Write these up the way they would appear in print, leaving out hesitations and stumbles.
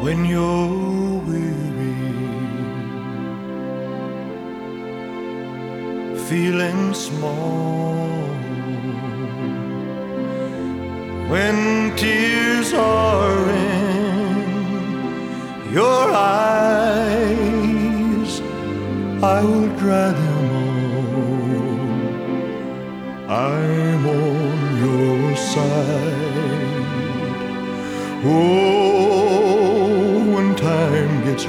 when you're weary, feeling small, when tears are in your eyes, I will dry them all. I'm on your side. Oh, when time gets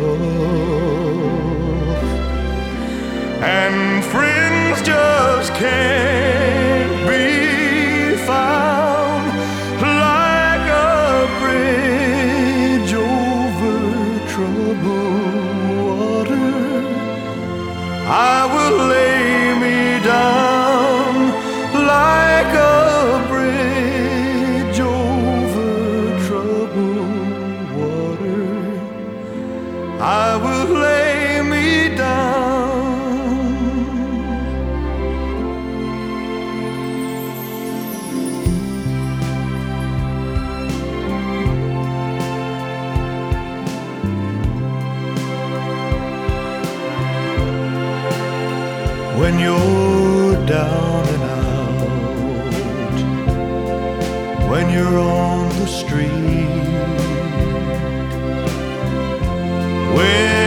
rough and friends just can't be found, like a bridge over troubled water, I will lay me down like a bridge over troubled water. I will lay me down. When you're down and out, when you're on the street, when